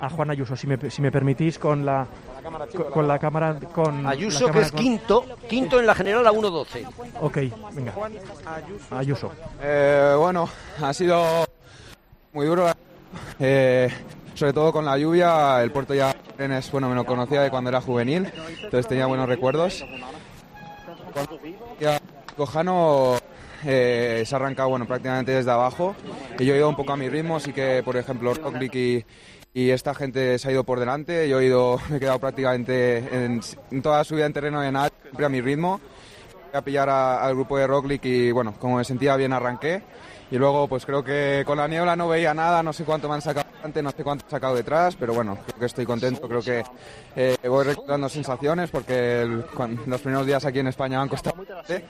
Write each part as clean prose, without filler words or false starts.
a Juan Ayuso, si me permitís, con la cámara. Ayuso, que es quinto en la general a 1.12. Ok, venga. Ayuso. Bueno, ha sido muy duro, sobre todo con la lluvia. El puerto ya me lo conocía de cuando era juvenil, entonces tenía buenos recuerdos. Cojano se ha arrancado prácticamente desde abajo y yo he ido un poco a mi ritmo, así que por ejemplo Roglic y esta gente se ha ido por delante. Me he quedado prácticamente en toda la subida en terreno de nada, siempre a mi ritmo. Voy a pillar al grupo de Roglic y como me sentía bien arranqué. Y luego pues creo que con la niebla no veía nada, no sé cuánto me han sacado antes, no sé cuánto he sacado detrás, pero creo que estoy contento, creo que voy recuperando sensaciones porque los primeros días aquí en España han costado de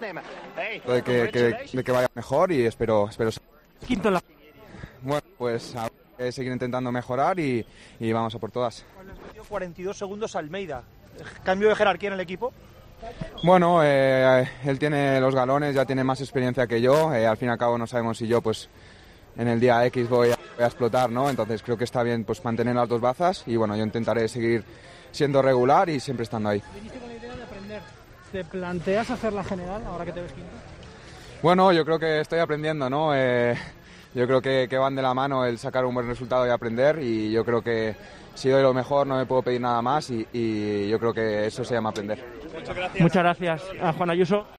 que vaya mejor y espero. Quinto en la... Bueno, pues hay que seguir intentando mejorar y vamos a por todas. 42 segundos Almeida. ¿Cambio de jerarquía en el equipo? Bueno, él tiene los galones, ya tiene más experiencia que yo. Al fin y al cabo no sabemos si yo pues en el día X voy a explotar, ¿no? Entonces creo que está bien pues mantener las dos bazas y yo intentaré seguir siendo regular y siempre estando ahí. ¿Viniste con la idea de aprender? ¿Te planteas hacer la general ahora que te ves quinto? Bueno, yo creo que estoy aprendiendo, ¿no? Yo creo que van de la mano el sacar un buen resultado y aprender, y yo creo que si doy lo mejor no me puedo pedir nada más y yo creo que eso se llama aprender. Muchas gracias a Juan Ayuso.